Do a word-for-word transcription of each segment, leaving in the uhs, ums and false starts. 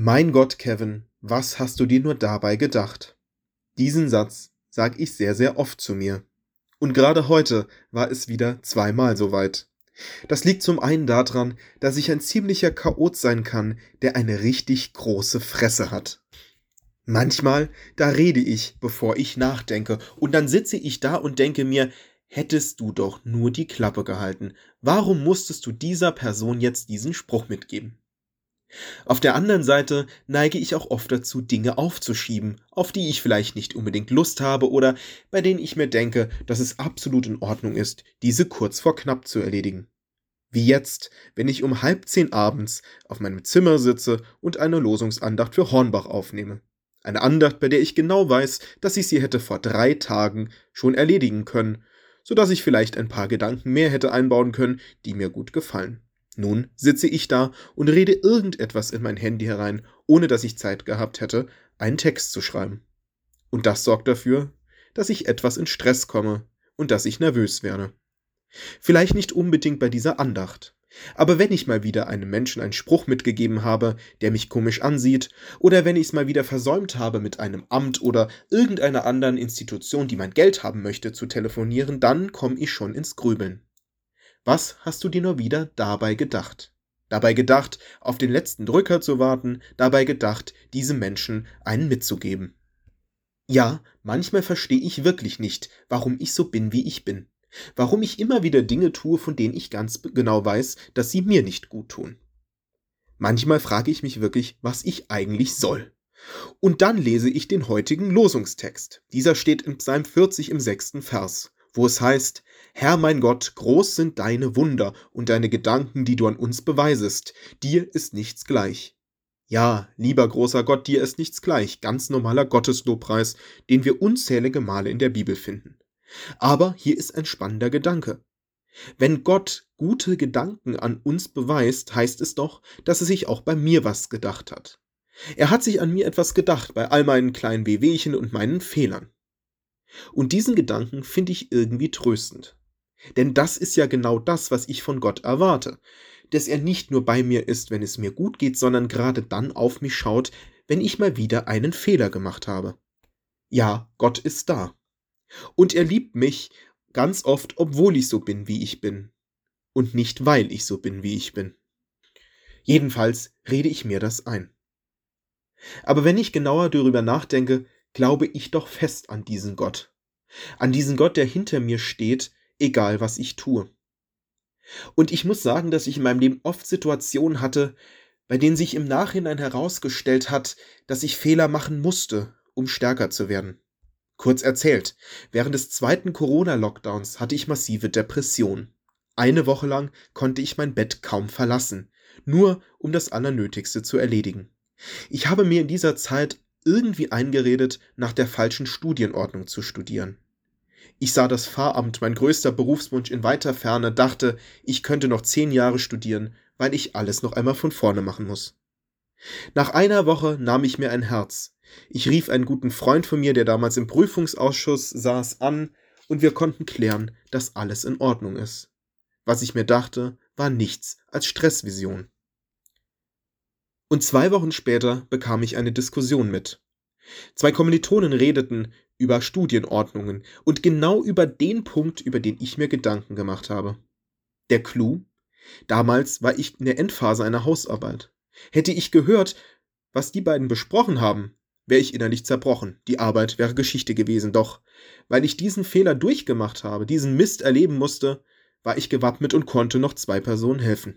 Mein Gott, Kevin, was hast du dir nur dabei gedacht? Diesen Satz sag ich sehr, sehr oft zu mir. Und gerade heute war es wieder zweimal soweit. Das liegt zum einen daran, dass ich ein ziemlicher Chaot sein kann, der eine richtig große Fresse hat. Manchmal, da rede ich, bevor ich nachdenke, und dann sitze ich da und denke mir, hättest du doch nur die Klappe gehalten. Warum musstest du dieser Person jetzt diesen Spruch mitgeben? Auf der anderen Seite neige ich auch oft dazu, Dinge aufzuschieben, auf die ich vielleicht nicht unbedingt Lust habe oder bei denen ich mir denke, dass es absolut in Ordnung ist, diese kurz vor knapp zu erledigen. Wie jetzt, wenn ich um halb zehn abends auf meinem Zimmer sitze und eine Losungsandacht für Hornbach aufnehme. Eine Andacht, bei der ich genau weiß, dass ich sie hätte vor drei Tagen schon erledigen können, sodass ich vielleicht ein paar Gedanken mehr hätte einbauen können, die mir gut gefallen. Nun sitze ich da und rede irgendetwas in mein Handy herein, ohne dass ich Zeit gehabt hätte, einen Text zu schreiben. Und das sorgt dafür, dass ich etwas in Stress komme und dass ich nervös werde. Vielleicht nicht unbedingt bei dieser Andacht, aber wenn ich mal wieder einem Menschen einen Spruch mitgegeben habe, der mich komisch ansieht, oder wenn ich es mal wieder versäumt habe, mit einem Amt oder irgendeiner anderen Institution, die mein Geld haben möchte, zu telefonieren, dann komme ich schon ins Grübeln. Was hast du dir nur wieder dabei gedacht? Dabei gedacht, auf den letzten Drücker zu warten, dabei gedacht, diesem Menschen einen mitzugeben. Ja, manchmal verstehe ich wirklich nicht, warum ich so bin, wie ich bin. Warum ich immer wieder Dinge tue, von denen ich ganz genau weiß, dass sie mir nicht gut tun. Manchmal frage ich mich wirklich, was ich eigentlich soll. Und dann lese ich den heutigen Losungstext. Dieser steht in Psalm vierzig im sechsten Vers, wo es heißt: Herr mein Gott, groß sind deine Wunder und deine Gedanken, die du an uns beweisest. Dir ist nichts gleich. Ja, lieber großer Gott, dir ist nichts gleich. Ganz normaler Gotteslobpreis, den wir unzählige Male in der Bibel finden. Aber hier ist ein spannender Gedanke. Wenn Gott gute Gedanken an uns beweist, heißt es doch, dass er sich auch bei mir was gedacht hat. Er hat sich an mir etwas gedacht, bei all meinen kleinen Wehwehchen und meinen Fehlern. Und diesen Gedanken finde ich irgendwie tröstend. Denn das ist ja genau das, was ich von Gott erwarte. Dass er nicht nur bei mir ist, wenn es mir gut geht, sondern gerade dann auf mich schaut, wenn ich mal wieder einen Fehler gemacht habe. Ja, Gott ist da. Und er liebt mich ganz oft, obwohl ich so bin, wie ich bin. Und nicht, weil ich so bin, wie ich bin. Jedenfalls rede ich mir das ein. Aber wenn ich genauer darüber nachdenke, glaube ich doch fest an diesen Gott. An diesen Gott, der hinter mir steht, egal was ich tue. Und ich muss sagen, dass ich in meinem Leben oft Situationen hatte, bei denen sich im Nachhinein herausgestellt hat, dass ich Fehler machen musste, um stärker zu werden. Kurz erzählt, während des zweiten Corona-Lockdowns hatte ich massive Depressionen. Eine Woche lang konnte ich mein Bett kaum verlassen, nur um das Allernötigste zu erledigen. Ich habe mir in dieser Zeit irgendwie eingeredet, nach der falschen Studienordnung zu studieren. Ich sah das Pfarramt, mein größter Berufswunsch, in weiter Ferne, dachte, ich könnte noch zehn Jahre studieren, weil ich alles noch einmal von vorne machen muss. Nach einer Woche nahm ich mir ein Herz. Ich rief einen guten Freund von mir, der damals im Prüfungsausschuss saß, an, und wir konnten klären, dass alles in Ordnung ist. Was ich mir dachte, war nichts als Stressvision. Und zwei Wochen später bekam ich eine Diskussion mit. Zwei Kommilitonen redeten über Studienordnungen und genau über den Punkt, über den ich mir Gedanken gemacht habe. Der Clou? Damals war ich in der Endphase einer Hausarbeit. Hätte ich gehört, was die beiden besprochen haben, wäre ich innerlich zerbrochen. Die Arbeit wäre Geschichte gewesen, doch weil ich diesen Fehler durchgemacht habe, diesen Mist erleben musste, war ich gewappnet und konnte noch zwei Personen helfen.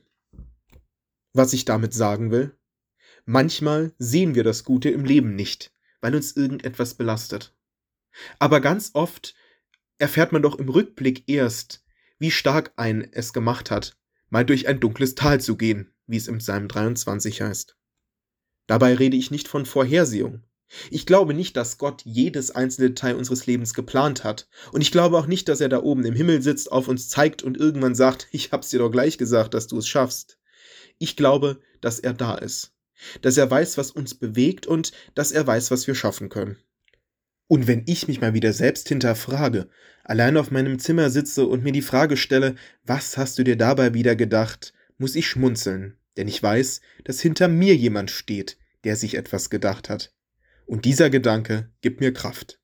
Was ich damit sagen will? Manchmal sehen wir das Gute im Leben nicht, weil uns irgendetwas belastet. Aber ganz oft erfährt man doch im Rückblick erst, wie stark einen es gemacht hat, mal durch ein dunkles Tal zu gehen, wie es im Psalm dreiundzwanzig heißt. Dabei rede ich nicht von Vorhersehung. Ich glaube nicht, dass Gott jedes einzelne Detail unseres Lebens geplant hat. Und ich glaube auch nicht, dass er da oben im Himmel sitzt, auf uns zeigt und irgendwann sagt, ich hab's dir doch gleich gesagt, dass du es schaffst. Ich glaube, dass er da ist. Dass er weiß, was uns bewegt und dass er weiß, was wir schaffen können. Und wenn ich mich mal wieder selbst hinterfrage, allein auf meinem Zimmer sitze und mir die Frage stelle, was hast du dir dabei wieder gedacht, muss ich schmunzeln, denn ich weiß, dass hinter mir jemand steht, der sich etwas gedacht hat. Und dieser Gedanke gibt mir Kraft.